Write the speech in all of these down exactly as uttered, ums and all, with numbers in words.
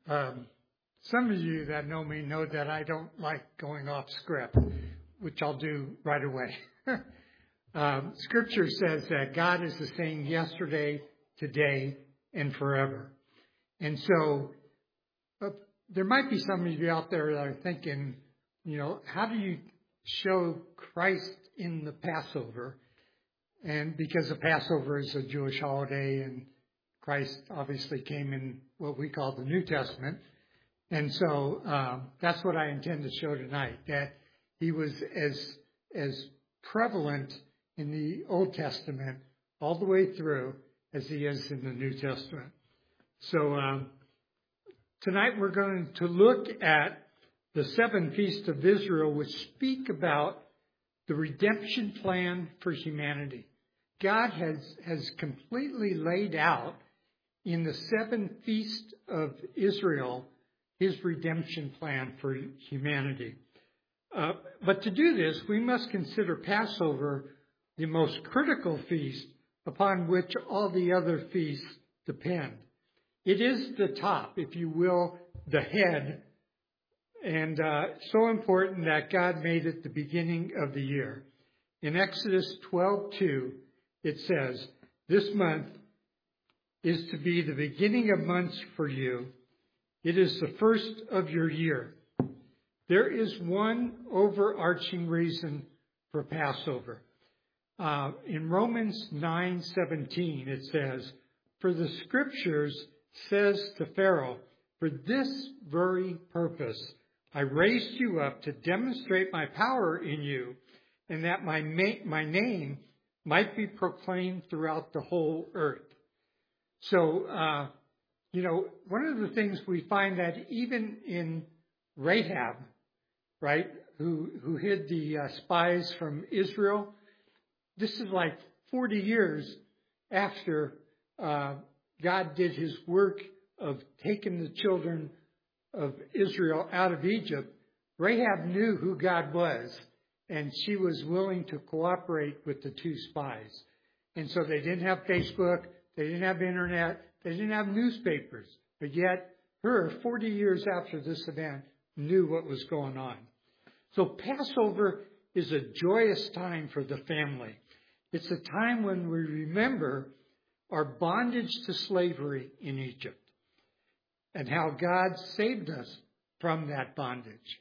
Um, some of you that know me know that I don't like going off script, which I'll do right away. um, scripture says that God is the same yesterday, today, and forever. And so uh, there might be some of you out there that are thinking, you know, how do you show Christ in the Passover? And because the Passover is a Jewish holiday and Christ obviously came in what we call the New Testament. And so um, that's what I intend to show tonight, that he was as as prevalent in the Old Testament all the way through as he is in the New Testament. So um, tonight we're going to look at the seven feasts of Israel, which speak about the redemption plan for humanity. God has, has completely laid out in the seven feasts of Israel his redemption plan for humanity. Uh, but to do this, we must consider Passover the most critical feast upon which all the other feasts depend. It is the top, if you will, the head, and uh, so important that God made it the beginning of the year. In Exodus twelve two, it says, "This month is to be the beginning of months for you. It is the first of your year." There is one overarching reason for Passover. Uh, in Romans nine seventeen, it says, "For the scriptures says to Pharaoh, for this very purpose I raised you up to demonstrate my power in you, and that my ma- my name might be proclaimed throughout the whole earth." So, uh, you know, one of the things we find that even in Rahab, right, who who hid the uh, spies from Israel, this is like forty years after uh, God did his work of taking the children of Israel out of Egypt. Rahab knew who God was, and she was willing to cooperate with the two spies. And so they didn't have Facebook, they didn't have internet, they didn't have newspapers. But yet, her, forty years after this event, knew what was going on. So Passover is a joyous time for the family. It's a time when we remember our bondage to slavery in Egypt and how God saved us from that bondage.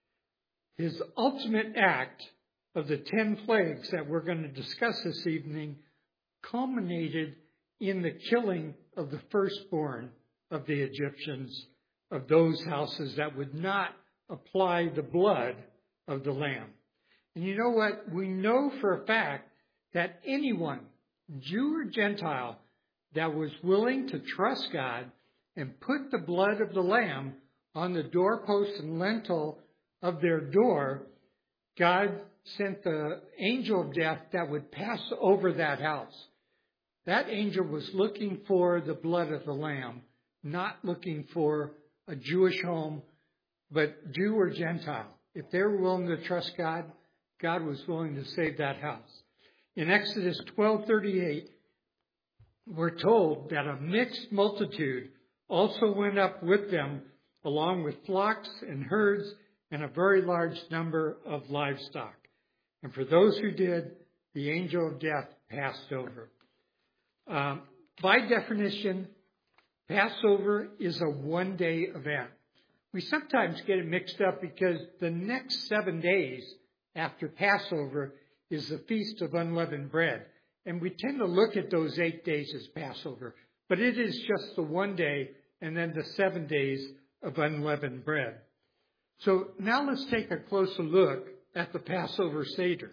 His ultimate act of the ten plagues that we're going to discuss this evening culminated in the killing of the firstborn of the Egyptians, of those houses that would not apply the blood of the lamb. And you know what? We know for a fact that anyone, Jew or Gentile, that was willing to trust God and put the blood of the lamb on the doorpost and lintel of their door, God sent the angel of death that would pass over that house. That angel was looking for the blood of the lamb, not looking for a Jewish home, but Jew or Gentile. If they were willing to trust God, God was willing to save that house. In Exodus twelve thirty-eight, we're told that a mixed multitude also went up with them, along with flocks and herds and a very large number of livestock. And for those who did, the angel of death passed over. Um, by definition, Passover is a one-day event. We sometimes get it mixed up because the next seven days after Passover is the Feast of Unleavened Bread. And we tend to look at those eight days as Passover. But it is just the one day and then the seven days of unleavened bread. So now let's take a closer look at the Passover Seder.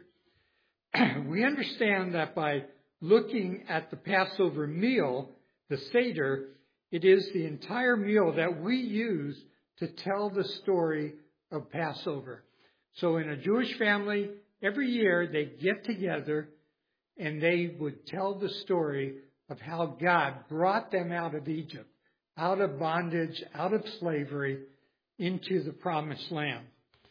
We understand that by looking at the Passover meal, the Seder, it is the entire meal that we use to tell the story of Passover. So in a Jewish family, every year they get together and they would tell the story of how God brought them out of Egypt, out of bondage, out of slavery, into the promised land.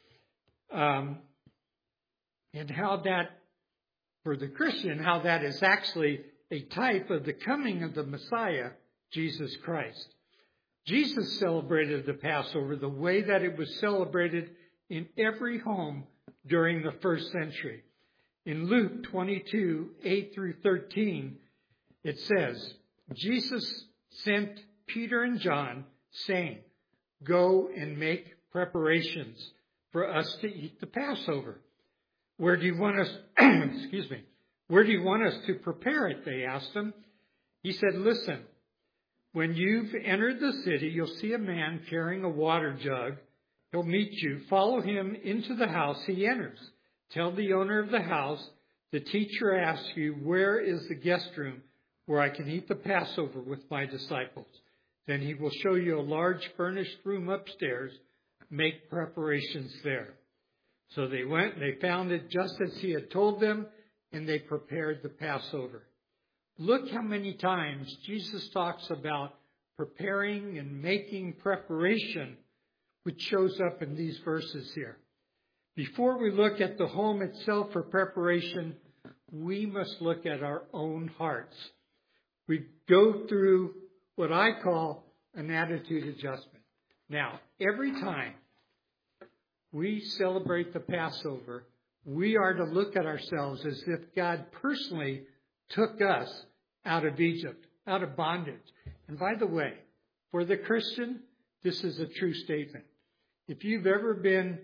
Um, and how that, for the Christian, how that is actually a type of the coming of the Messiah, Jesus Christ. Jesus celebrated the Passover the way that it was celebrated in every home during the first century. In Luke twenty-two, eight through thirteen, it says, Jesus sent Peter and John, saying, "Go and make preparations for us to eat the Passover." "Where do you want us, excuse me, where do you want us to prepare it?" they asked him. He said, "Listen, when you've entered the city, you'll see a man carrying a water jug. He'll meet you. Follow him into the house he enters. Tell the owner of the house, the teacher asks you, where is the guest room where I can eat the Passover with my disciples? Then he will show you a large furnished room upstairs. Make preparations there." So they went and they found it just as he had told them, and they prepared the Passover. Look how many times Jesus talks about preparing and making preparation, which shows up in these verses here. Before we look at the home itself for preparation, we must look at our own hearts. We go through what I call an attitude adjustment. Now, every time we celebrate the Passover, we are to look at ourselves as if God personally took us out of Egypt, out of bondage. And by the way, for the Christian, this is a true statement. If you've ever been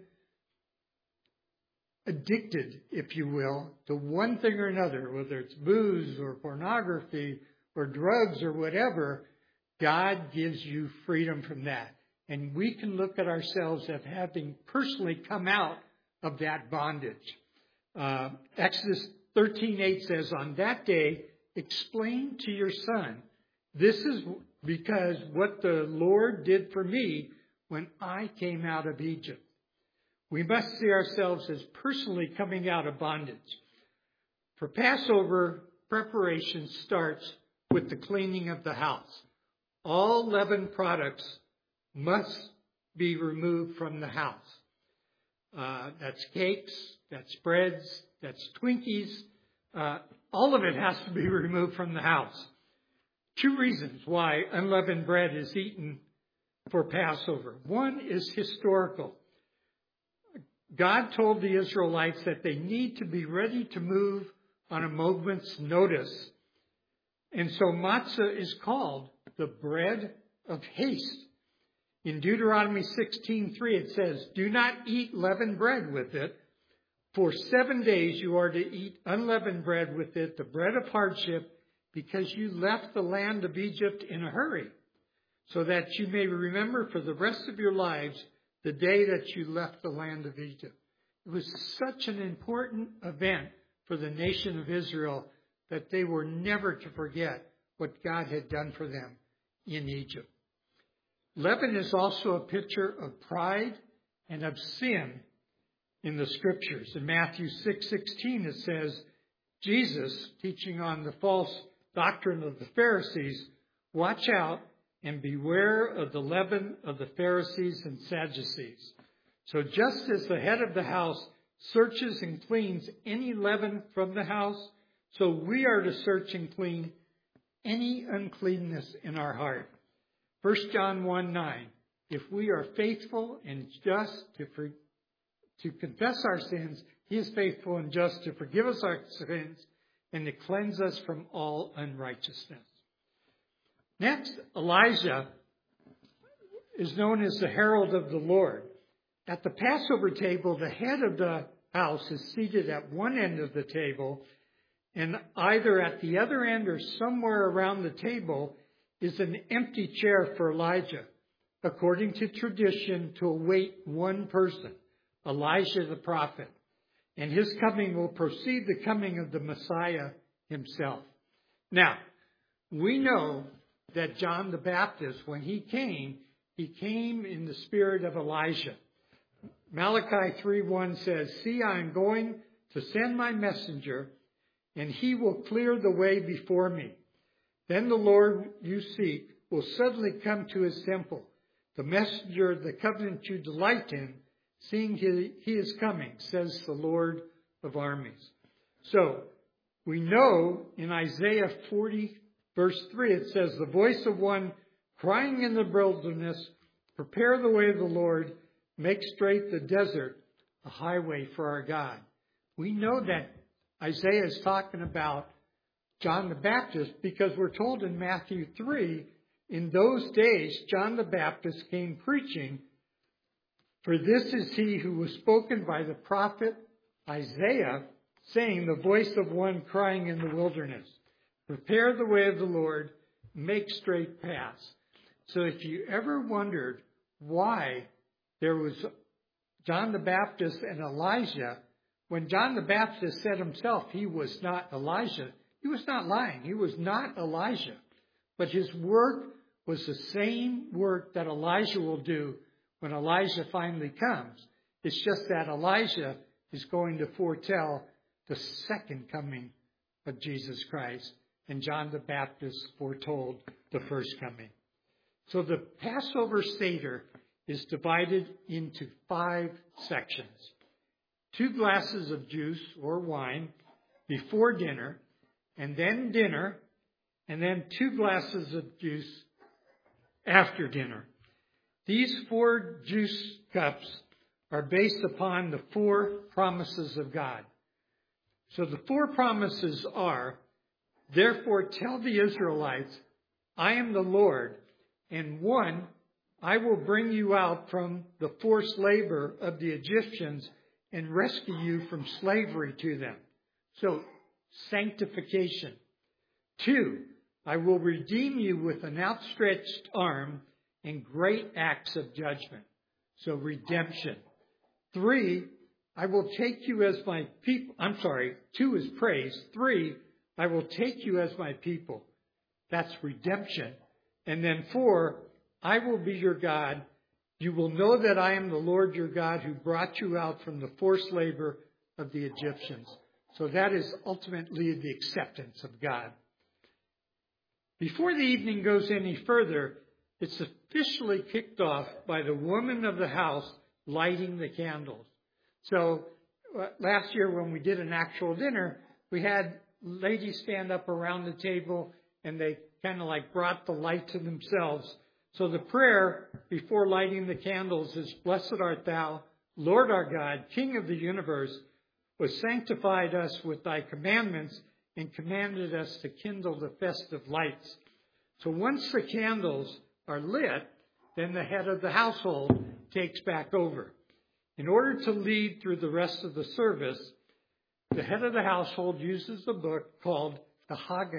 addicted, if you will, to one thing or another, whether it's booze or pornography or drugs or whatever, God gives you freedom from that. And we can look at ourselves as having personally come out of that bondage. Uh, Exodus thirteen eight says, "On that day, explain to your son, this is because what the Lord did for me when I came out of Egypt." We must see ourselves as personally coming out of bondage. For Passover, preparation starts with the cleaning of the house. All leavened products must be removed from the house. Uh, that's cakes, that's breads, that's Twinkies. Uh, all of it has to be removed from the house. Two reasons why unleavened bread is eaten for Passover. One is historical. God told the Israelites that they need to be ready to move on a moment's notice. And so matzah is called the bread of haste. In Deuteronomy sixteen three, it says, "Do not eat leavened bread with it. For seven days you are to eat unleavened bread with it, the bread of hardship, because you left the land of Egypt in a hurry, so that you may remember for the rest of your lives the day that you left the land of Egypt." It was such an important event for the nation of Israel that they were never to forget what God had done for them in Egypt. Leaven is also a picture of pride and of sin in the Scriptures. In Matthew six sixteen, it says, Jesus, teaching on the false doctrine of the Pharisees, "Watch out and beware of the leaven of the Pharisees and Sadducees." So just as the head of the house searches and cleans any leaven from the house, so we are to search and clean any uncleanness in our heart. First John one nine, if we are faithful and just to, for, to confess our sins, He is faithful and just to forgive us our sins and to cleanse us from all unrighteousness. Next, Elijah is known as the herald of the Lord. At the Passover table, the head of the house is seated at one end of the table, and either at the other end or somewhere around the table is an empty chair for Elijah, according to tradition, to await one person, Elijah the prophet. And his coming will precede the coming of the Messiah himself. Now, we know that John the Baptist, when he came, he came in the spirit of Elijah. Malachi three one says, "See, I am going to send my messenger, and he will clear the way before me. Then the Lord you seek will suddenly come to his temple, the messenger of the covenant you delight in, seeing he, he is coming, says the Lord of armies." So, we know in Isaiah forty, verse three, it says, "The voice of one crying in the wilderness, prepare the way of the Lord, make straight the desert a highway for our God. We know that Isaiah is talking about John the Baptist because we're told in Matthew three, in those days, John the Baptist came preaching, for this is he who was spoken by the prophet Isaiah, saying, the voice of one crying in the wilderness, prepare the way of the Lord, make straight paths. So if you ever wondered why there was John the Baptist and Elijah, when John the Baptist said himself he was not Elijah, he was not lying. He was not Elijah. But his work was the same work that Elijah will do when Elijah finally comes. It's just that Elijah is going to foretell the second coming of Jesus Christ, and John the Baptist foretold the first coming. So the Passover Seder is divided into five sections. Two glasses of juice or wine before dinner, and then dinner, and then two glasses of juice after dinner. These four juice cups are based upon the four promises of God. So the four promises are, therefore tell the Israelites, I am the Lord, and one, I will bring you out from the forced labor of the Egyptians and rescue you from slavery to them. So, sanctification. Two, I will redeem you with an outstretched arm and great acts of judgment. So, redemption. Three, I will take you as my people. I'm sorry, two is praise. Three, I will take you as my people. That's redemption. And then four, I will be your God. You will know that I am the Lord your God who brought you out from the forced labor of the Egyptians. So that is ultimately the acceptance of God. Before the evening goes any further, it's officially kicked off by the woman of the house lighting the candles. So uh, last year when we did an actual dinner, we had ladies stand up around the table and they kind of like brought the light to themselves. So the prayer before lighting the candles is, Blessed art thou, Lord our God, King of the universe, who has sanctified us with thy commandments and commanded us to kindle the festive lights. So once the candles are lit, then the head of the household takes back over. In order to lead through the rest of the service, the head of the household uses a book called the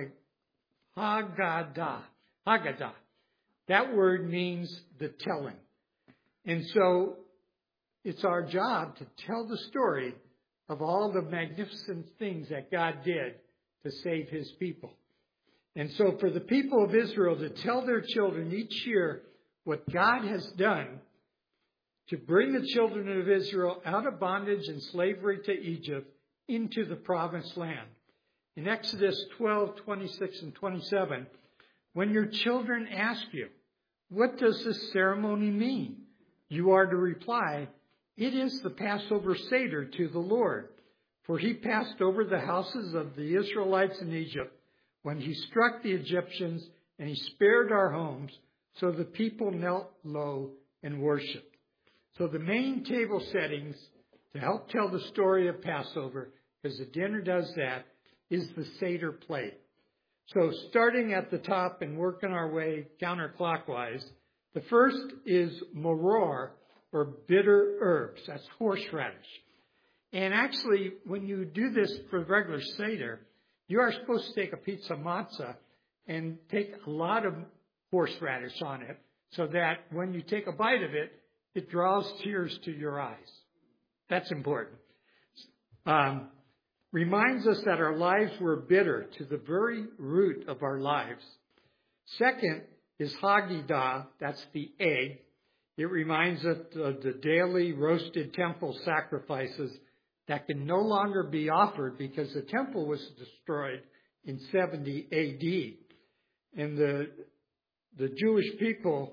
Haggadah. Haggadah. That word means the telling. And so it's our job to tell the story of all the magnificent things that God did to save his people. And so for the people of Israel to tell their children each year what God has done to bring the children of Israel out of bondage and slavery to Egypt into the promised land. In Exodus twelve, twenty-six and twenty-seven, when your children ask you, what does this ceremony mean? You are to reply, it is the Passover Seder to the Lord. For he passed over the houses of the Israelites in Egypt when he struck the Egyptians and he spared our homes. So the people knelt low and worshiped. So the main table settings to help tell the story of Passover, because the dinner does that, is the Seder plate. So starting at the top and working our way counterclockwise, the first is maror, or bitter herbs. That's horseradish. And actually, when you do this for regular Seder, you are supposed to take a piece of matzah and take a lot of horseradish on it so that when you take a bite of it, it draws tears to your eyes. That's important. Um, reminds us that our lives were bitter to the very root of our lives. Second is Haggadah, that's the egg. It reminds us of the daily roasted temple sacrifices that can no longer be offered because the temple was destroyed in seventy A D. And the, the Jewish people,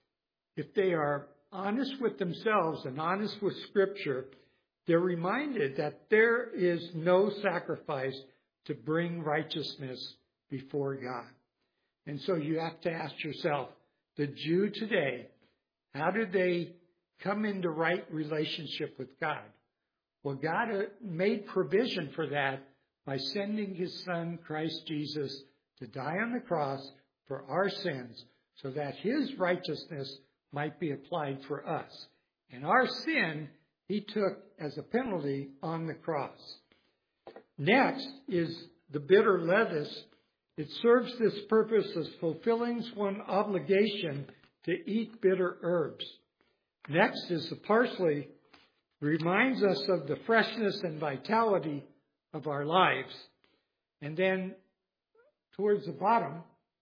if they are honest with themselves and honest with Scripture, they're reminded that there is no sacrifice to bring righteousness before God. And so you have to ask yourself, the Jew today, how did they come into right relationship with God? Well, God made provision for that by sending his son, Christ Jesus, to die on the cross for our sins so that his righteousness might be applied for us. And our sin, he took as a penalty on the cross. Next is the bitter lettuce. It serves this purpose as fulfilling one's obligation to eat bitter herbs. Next is the parsley. Reminds us of the freshness and vitality of our lives. And then towards the bottom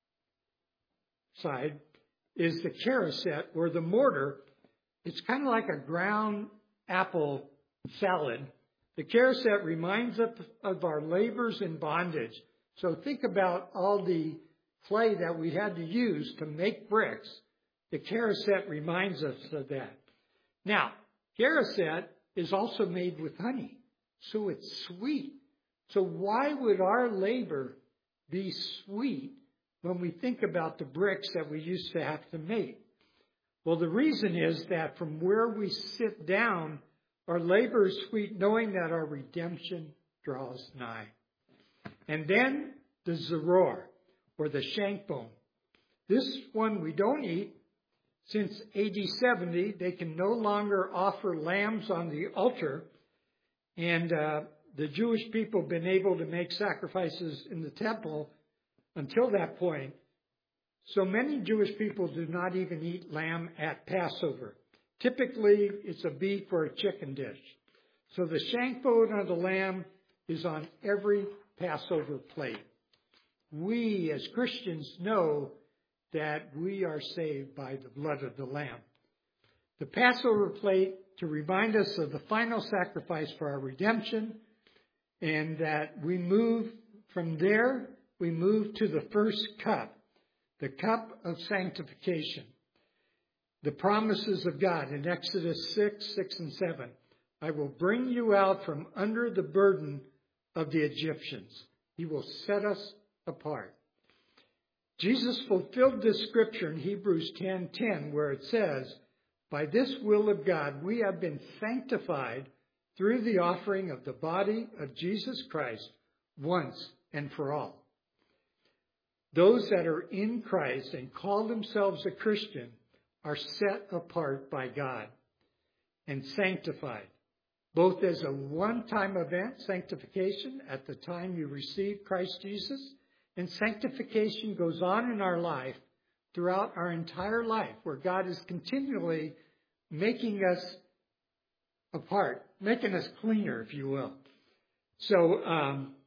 side is the charoset or the mortar. It's kind of like a ground apple salad. The charoset reminds us of our labors in bondage. So think about all the clay that we had to use to make bricks. The charoset reminds us of that. Now, charoset is also made with honey, so it's sweet. So why would our labor be sweet when we think about the bricks that we used to have to make? Well, the reason is that from where we sit down, our labor is sweet, knowing that our redemption draws nigh. And then the zaror, or the shank bone. This one we don't eat. Since A D seventy, they can no longer offer lambs on the altar. And uh, the Jewish people have been able to make sacrifices in the temple until that point. So many Jewish people do not even eat lamb at Passover. Typically, it's a beef or a chicken dish. So the shank bone of the lamb is on every Passover plate. We as Christians know that we are saved by the blood of the Lamb. The Passover plate to remind us of the final sacrifice for our redemption, and that we move from there, we move to the first cup, the cup of sanctification. The promises of God in Exodus six, six and seven. I will bring you out from under the burden of the Egyptians. He will set us apart. Jesus fulfilled this scripture in Hebrews ten ten, where it says, by this will of God, we have been sanctified through the offering of the body of Jesus Christ once and for all. Those that are in Christ and call themselves a Christian are set apart by God and sanctified, both as a one-time event, sanctification, at the time you receive Christ Jesus, and sanctification goes on in our life throughout our entire life, where God is continually making us apart, making us cleaner, if you will. So, um,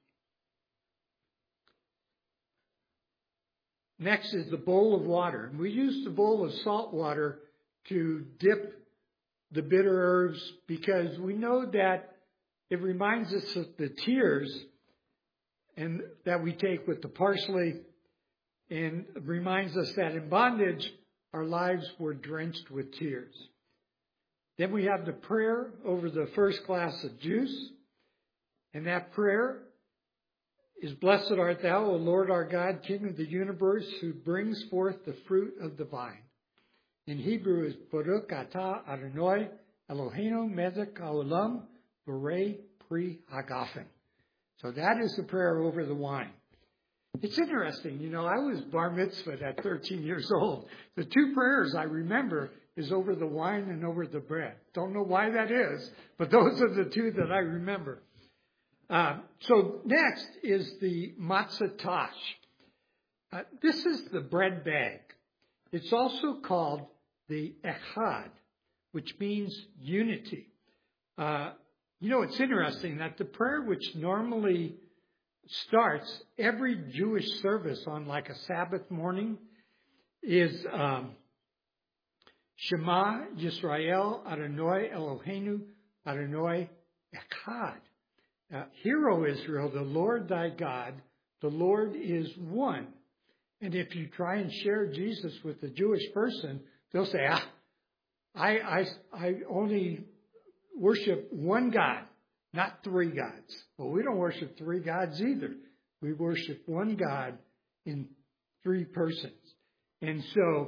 next is the bowl of water. We use the bowl of salt water to dip the bitter herbs because we know that it reminds us of the tears and that we take with the parsley, and reminds us that in bondage, our lives were drenched with tears. Then we have the prayer over the first glass of juice. And that prayer is, blessed art thou, O Lord our God, King of the universe, who brings forth the fruit of the vine. In Hebrew is Baruch atah Adonai Eloheinu melech haolam borei pri hagafen. So that is the prayer over the wine. It's interesting, you know, I was bar mitzvahed at thirteen years old. The two prayers I remember is over the wine and over the bread. Don't know why that is, but those are the two that I remember. Uh, so next is the matzah tash. Uh, this is the bread bag. It's also called the echad, which means unity. Uh, you know, it's interesting that the prayer which normally starts every Jewish service on like a Sabbath morning is um, Shema Yisrael Adonai Eloheinu Adonai Echad. Uh, Hear, O Israel, the Lord thy God, the Lord is one. And if you try and share Jesus with the Jewish person, they'll say, ah, I, I, I only worship one God, not three gods. Well, we don't worship three gods either. We worship one God in three persons. And so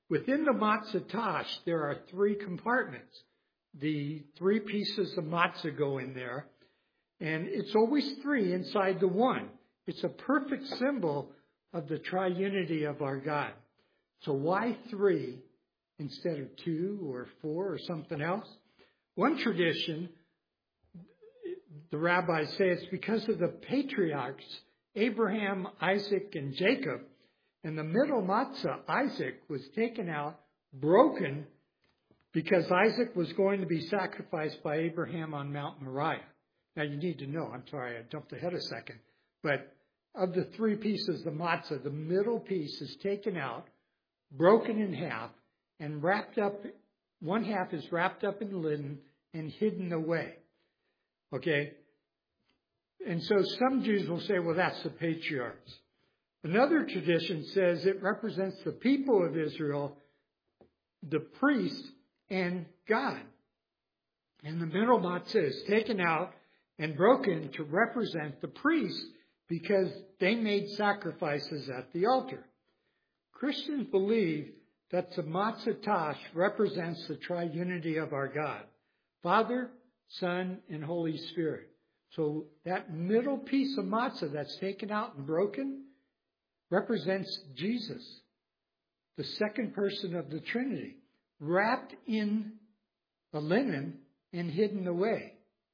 Within the matzah tash, there are three compartments. The three pieces of matzah go in there, and it's always three inside the one. It's a perfect symbol of the triunity of our God. So why three instead of two or four or something else? One tradition, the rabbis say it's because of the patriarchs, Abraham, Isaac, and Jacob. And the middle matzah, Isaac, was taken out, broken, because Isaac was going to be sacrificed by Abraham on Mount Moriah. Now you need to know, I'm sorry, I jumped ahead a second, but of the three pieces of matzah, the middle piece is taken out, broken in half, and wrapped up, one half is wrapped up in linen and hidden away. Okay? And so some Jews will say, well, that's the patriarchs. Another tradition says it represents the people of Israel, the priest, and God. And the middle matzah is taken out and broken to represent the priests because they made sacrifices at the altar. Christians believe that the matzah tash represents the triunity of our God, Father, Son, and Holy Spirit. So that middle piece of matzah that's taken out and broken represents Jesus, the second person of the Trinity, wrapped in a linen and hidden away.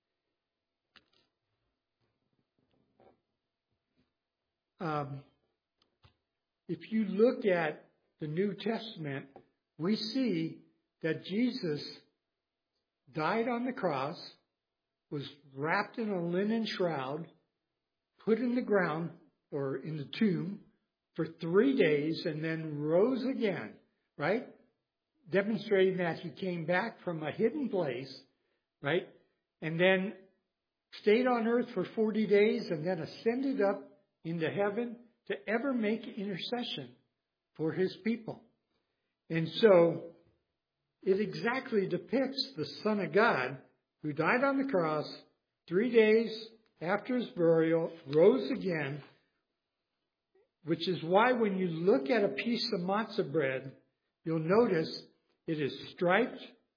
Um, if you look at the New Testament, we see that Jesus died on the cross, was wrapped in a linen shroud, put in the ground or in the tomb for three days, and then rose again, right? Demonstrating that he came back from a hidden place, right? And then stayed on earth for forty days and then ascended up into heaven to ever make intercession for his people. And so it exactly depicts the Son of God who died on the cross three days after his burial, rose again, which is why when you look at a piece of matzah bread, you'll notice it is striped,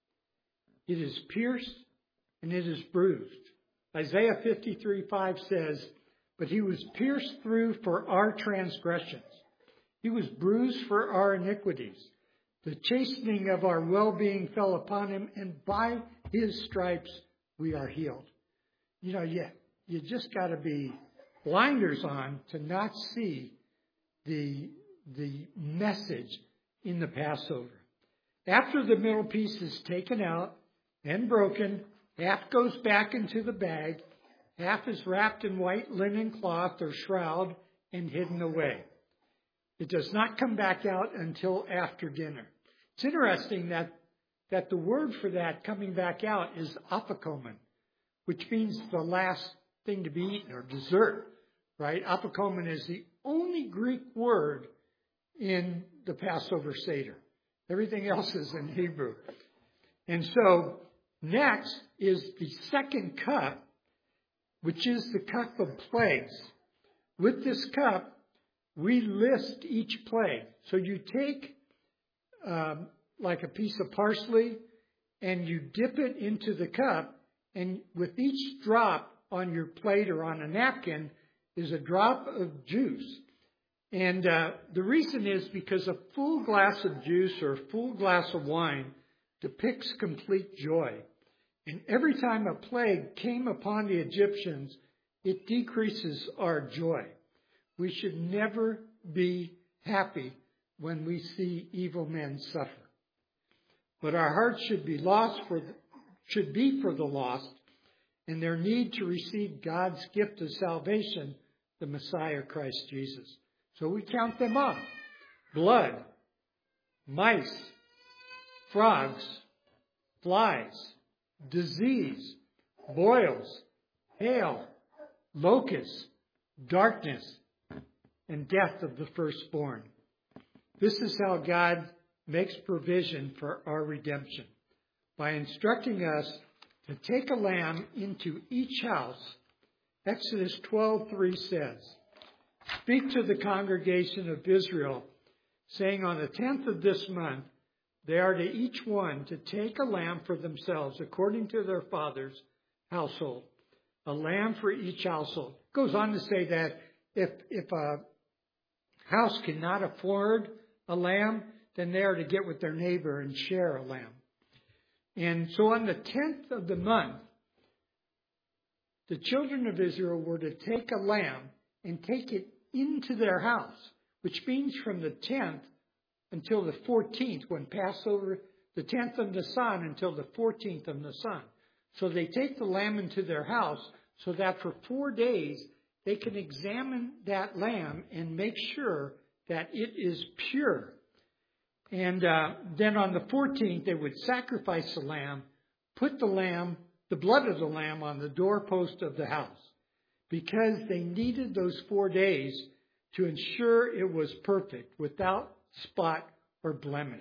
it is pierced, and it is bruised. Isaiah fifty-three five says, but he was pierced through for our transgressions. He was bruised for our iniquities. The chastening of our well-being fell upon him, and by his stripes we are healed. You know, yeah, you just got to be blinders on to not see the, the message in the Passover. After the middle piece is taken out and broken, half goes back into the bag, half is wrapped in white linen cloth or shroud and hidden away. It does not come back out until after dinner. It's interesting that, that the word for that coming back out is apikomen, which means the last thing to be eaten or dessert, right? Apikomen is the only Greek word in the Passover Seder. Everything else is in Hebrew. And so next is the second cup, which is the cup of plagues. With this cup, we list each plague. So you take um, like a piece of parsley and you dip it into the cup, and with each drop on your plate or on a napkin is a drop of juice. And uh, the reason is because a full glass of juice or a full glass of wine depicts complete joy. And every time a plague came upon the Egyptians, it decreases our joy. We should never be happy when we see evil men suffer. But our hearts should be lost for the, should be for the lost and their need to receive God's gift of salvation, the Messiah Christ Jesus. So we count them up. Blood, mice, frogs, flies, disease, boils, hail, locusts, darkness, and death of the firstborn. This is how God makes provision for our redemption. By instructing us to take a lamb into each house, Exodus twelve three says, speak to the congregation of Israel, saying, on the tenth of this month, they are to each one to take a lamb for themselves according to their father's household. A lamb for each household. It goes on to say that if, if a house cannot afford a lamb, then they are to get with their neighbor and share a lamb. And so on the tenth of the month, the children of Israel were to take a lamb and take it into their house, which means from the tenth until the fourteenth, when Passover, the tenth of Nisan until the fourteenth of Nisan. So they take the lamb into their house so that for four days they can examine that lamb and make sure that it is pure. And uh, then on the fourteenth, they would sacrifice the lamb, put the lamb, the blood of the lamb on the doorpost of the house, because they needed those four days to ensure it was perfect, without spot or blemish.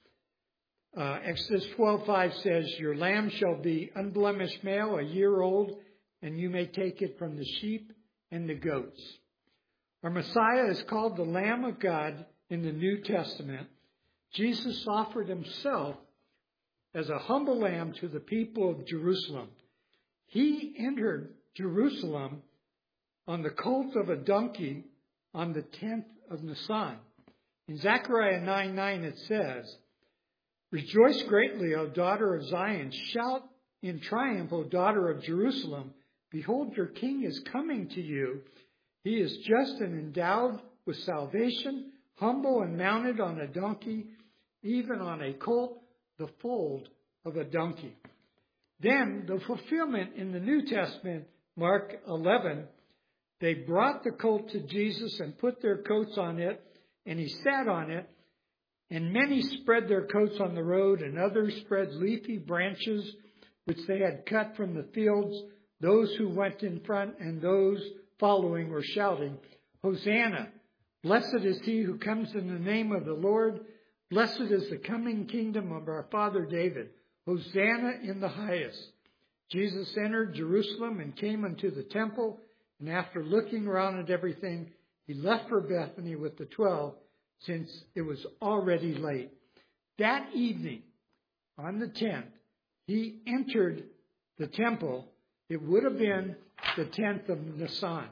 Uh, Exodus twelve five says, your lamb shall be unblemished male, a year old, and you may take it from the sheep and the goats. Our Messiah is called the Lamb of God in the New Testament. Jesus offered himself as a humble lamb to the people of Jerusalem. He entered Jerusalem on the colt of a donkey on the tenth of Nisan. In Zechariah nine nine it says, rejoice greatly, O daughter of Zion. Shout in triumph, O daughter of Jerusalem. Behold, your king is coming to you. He is just and endowed with salvation, humble and mounted on a donkey, even on a colt, the foal of a donkey. Then the fulfillment in the New Testament, Mark eleven, they brought the colt to Jesus and put their coats on it, and he sat on it. And many spread their coats on the road, and others spread leafy branches which they had cut from the fields. Those who went in front and those following were shouting, Hosanna! Blessed is he who comes in the name of the Lord. Blessed is the coming kingdom of our father David. Hosanna in the highest. Jesus entered Jerusalem and came unto the temple, and after looking around at everything, he left for Bethany with the twelve, since it was already late. That evening, on the tenth, he entered the temple. It would have been the tenth of Nisan.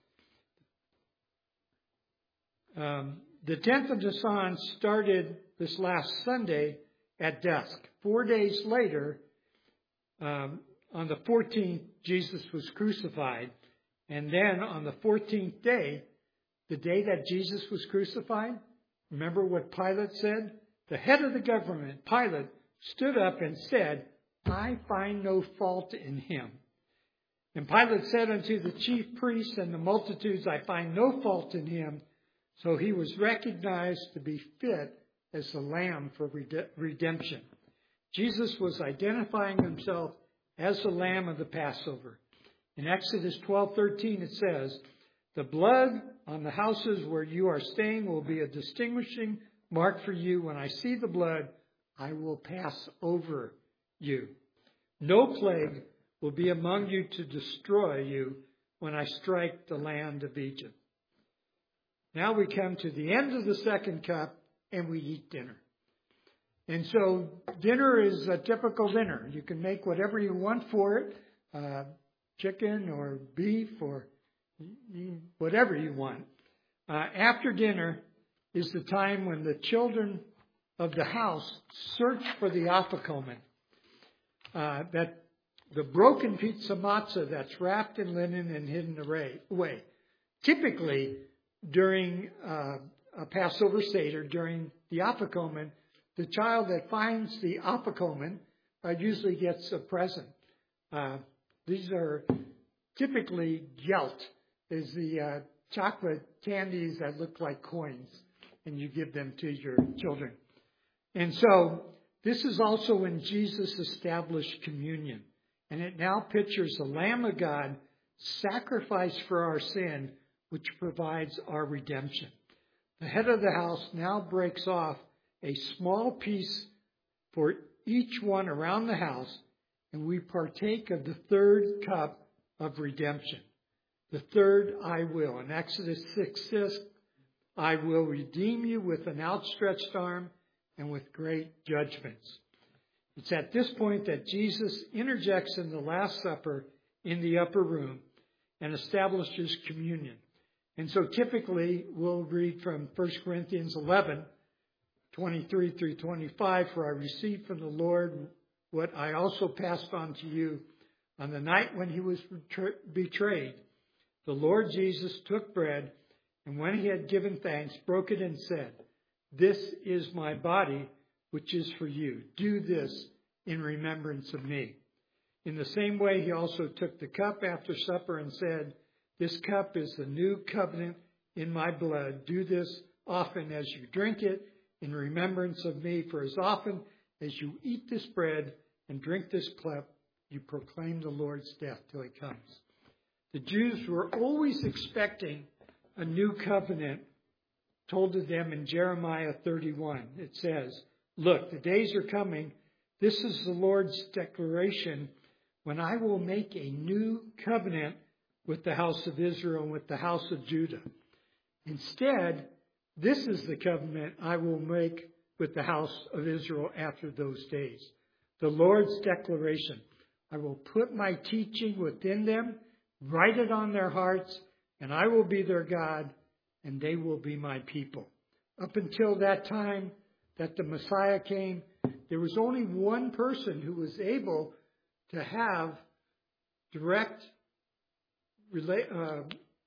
Um, the tenth of Nisan started this last Sunday at dusk. Four days later, um, on the fourteenth, Jesus was crucified. And then on the fourteenth day, the day that Jesus was crucified, remember what Pilate said? The head of the government, Pilate, stood up and said, I find no fault in him. And Pilate said unto the chief priests and the multitudes, I find no fault in him. So he was recognized to be fit as the Lamb for redemption. Jesus was identifying himself as the Lamb of the Passover. In Exodus twelve thirteen it says, the blood on the houses where you are staying will be a distinguishing mark for you. When I see the blood, I will pass over you. No plague will be among you to destroy you when I strike the land of Egypt. Now we come to the end of the second cup and we eat dinner. And so dinner is a typical dinner. You can make whatever you want for it, uh, chicken or beef or whatever you want. Uh, after dinner is the time when the children of the house search for the afikomen, uh, that the broken pizza matzah that's wrapped in linen and hidden away. Typically, during uh, a Passover Seder, during the afikomen, the child that finds the afikomen uh, usually gets a present. Uh, these are typically gelt, is the uh, chocolate candies that look like coins, and you give them to your children. And so this is also when Jesus established communion. And it now pictures the Lamb of God sacrificed for our sin, which provides our redemption. The head of the house now breaks off a small piece for each one around the house, and we partake of the third cup of redemption. The third I will. In Exodus six, six, I will redeem you with an outstretched arm and with great judgments. It's at this point that Jesus interjects in the Last Supper in the upper room and establishes communion. And so typically we'll read from First Corinthians eleven, twenty-three through twenty-five, for I received from the Lord what I also passed on to you. On the night when he was betrayed, the Lord Jesus took bread, and when he had given thanks, broke it and said, "This is my body, which is for you. Do this in remembrance of me." In the same way, he also took the cup after supper and said, "This cup is the new covenant in my blood. Do this often as you drink it in remembrance of me. For as often as you eat this bread and drink this cup, you proclaim the Lord's death till he comes." The Jews were always expecting a new covenant told to them in Jeremiah thirty-one. It says, "Look, the days are coming. This is the Lord's declaration when I will make a new covenant with the house of Israel and with the house of Judah. Instead, this is the covenant I will make with the house of Israel after those days. The Lord's declaration. I will put my teaching within them, write it on their hearts, and I will be their God, and they will be my people." Up until that time that the Messiah came, there was only one person who was able to have direct uh,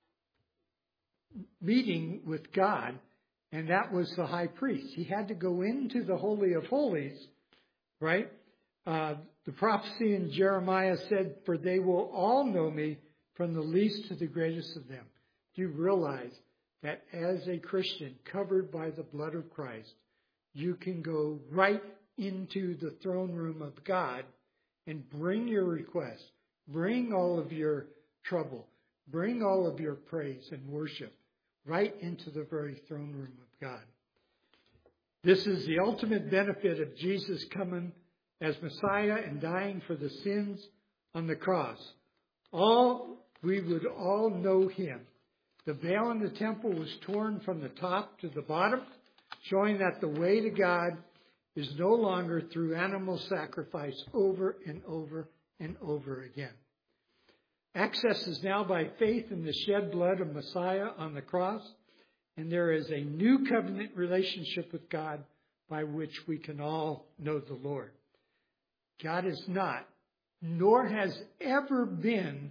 meeting with God, and that was the high priest. He had to go into the Holy of Holies, right? Uh, the prophecy in Jeremiah said, "For they will all know me, from the least to the greatest of them." Do you realize that as a Christian covered by the blood of Christ, you can go right into the throne room of God and bring your request, bring all of your trouble, bring all of your praise and worship right into the very throne room of God. This is the ultimate benefit of Jesus coming as Messiah and dying for the sins on the cross. All we would all know him. The veil in the temple was torn from the top to the bottom, showing that the way to God is no longer through animal sacrifice over and over and over again. Access is now by faith in the shed blood of Messiah on the cross, and there is a new covenant relationship with God by which we can all know the Lord. God is not, nor has ever been,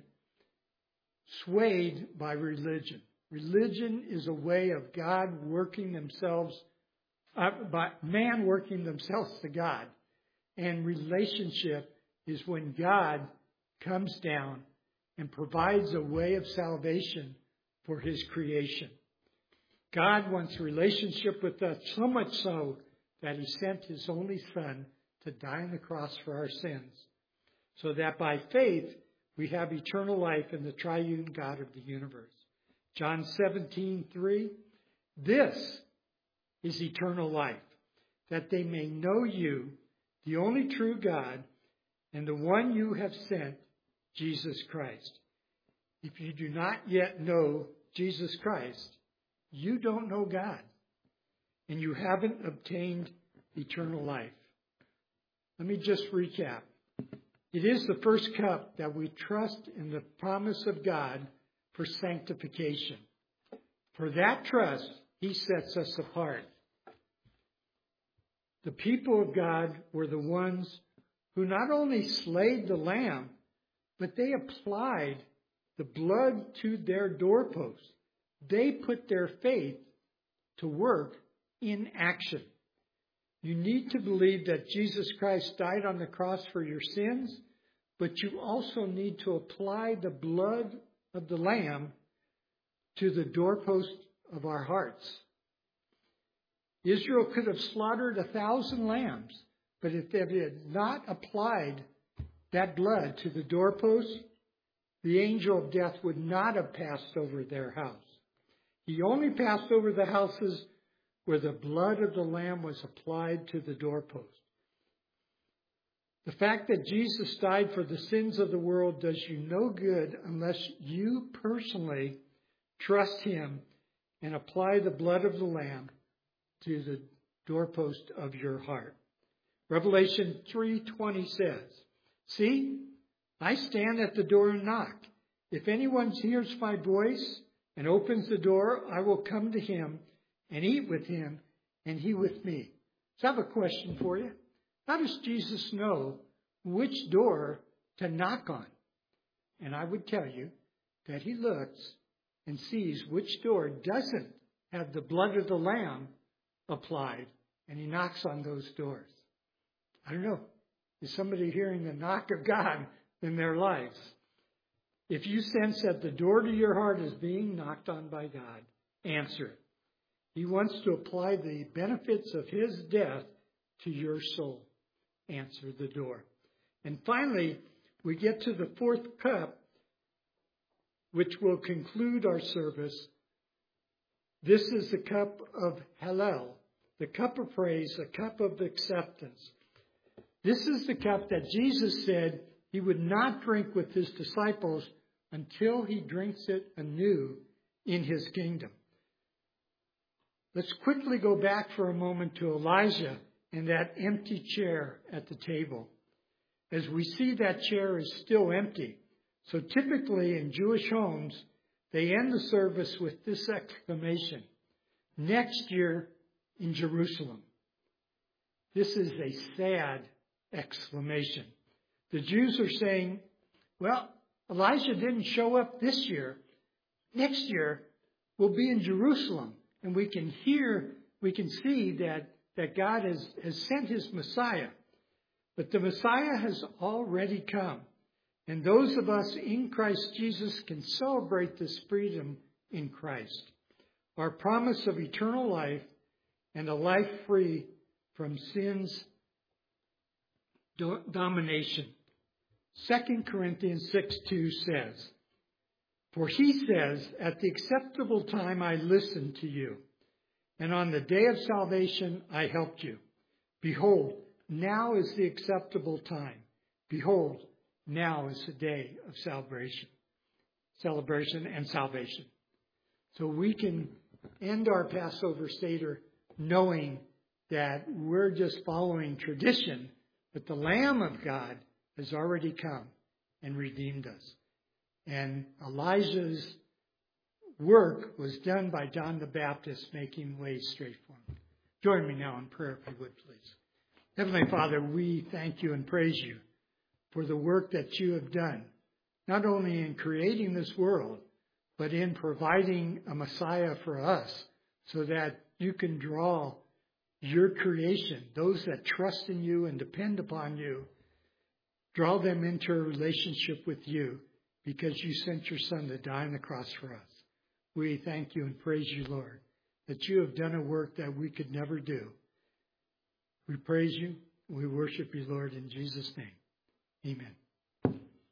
swayed by religion. Religion is a way of God working themselves, uh, by man working themselves to God. And relationship is when God comes down and provides a way of salvation for his creation. God wants a relationship with us, so much so that he sent his only Son to die on the cross for our sins, so that by faith we have eternal life in the triune God of the universe. John seventeen three, this is eternal life, that they may know you, the only true God, and the one you have sent, Jesus Christ. If you do not yet know Jesus Christ, you don't know God, and you haven't obtained eternal life. Let me just recap. It is the first cup that we trust in the promise of God for sanctification. For that trust, he sets us apart. The people of God were the ones who not only slayed the lamb, but they applied the blood to their doorposts. They put their faith to work in action. You need to believe that Jesus Christ died on the cross for your sins, but you also need to apply the blood of the Lamb to the doorpost of our hearts. Israel could have slaughtered a thousand lambs, but if they had not applied that blood to the doorpost, the angel of death would not have passed over their house. He only passed over the houses where the blood of the Lamb was applied to the doorpost. The fact that Jesus died for the sins of the world does you no good unless you personally trust him and apply the blood of the Lamb to the doorpost of your heart. Revelation three twenty says, "See, I stand at the door and knock. If anyone hears my voice and opens the door, I will come to him and eat with him and he with me." So I have a question for you. How does Jesus know which door to knock on? And I would tell you that he looks and sees which door doesn't have the blood of the Lamb applied, and he knocks on those doors. I don't know. Is somebody hearing the knock of God in their lives? If you sense that the door to your heart is being knocked on by God, answer it. He wants to apply the benefits of his death to your soul. Answer the door. And finally, we get to the fourth cup, which will conclude our service. This is the cup of Hallel, the cup of praise, the cup of acceptance. This is the cup that Jesus said he would not drink with his disciples until he drinks it anew in his kingdom. Let's quickly go back for a moment to Elijah and that empty chair at the table. As we see, that chair is still empty. So typically in Jewish homes, they end the service with this exclamation: "Next year in Jerusalem." This is a sad exclamation. The Jews are saying, well, Elijah didn't show up this year. Next year we'll be in Jerusalem, and we can hear, we can see that, that God has, has sent his Messiah. But the Messiah has already come. And those of us in Christ Jesus can celebrate this freedom in Christ. Our promise of eternal life and a life free from sin's do- domination. Second Corinthians six two says, "For he says, at the acceptable time I listened to you, and on the day of salvation I helped you. Behold, now is the acceptable time. Behold, now is the day of celebration, celebration and salvation." So we can end our Passover Seder knowing that we're just following tradition, but the Lamb of God has already come and redeemed us. And Elijah's work was done by John the Baptist, making ways straight for him. Join me now in prayer, if you would, please. Heavenly Father, we thank you and praise you for the work that you have done, not only in creating this world, but in providing a Messiah for us so that you can draw your creation, those that trust in you and depend upon you, draw them into a relationship with you because you sent your Son to die on the cross for us. We thank you and praise you, Lord, that you have done a work that we could never do. We praise you. We worship you, Lord, in Jesus' name. Amen.